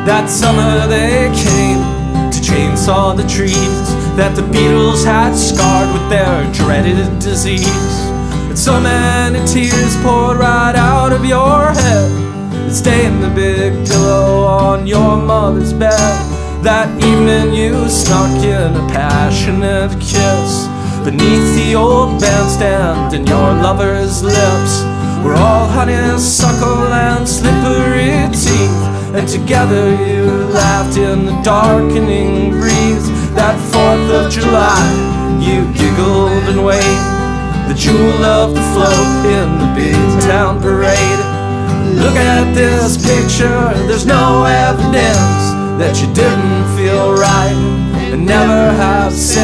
That summer they came to chainsaw the trees that the Beatles had scarred with their dreaded disease. And so many tears poured right out of your head that stained the big pillow on your mother's bed. That evening you snuck in a passionate kiss beneath the old bandstand, and your lover's lips were all honeysuckle and slippery teeth. And together you laughed in the darkening breeze. That 4th of July you giggled and waved, the jewel of the float in the big town parade. Look at this picture, there's no evidence that you didn't feel right and never have since.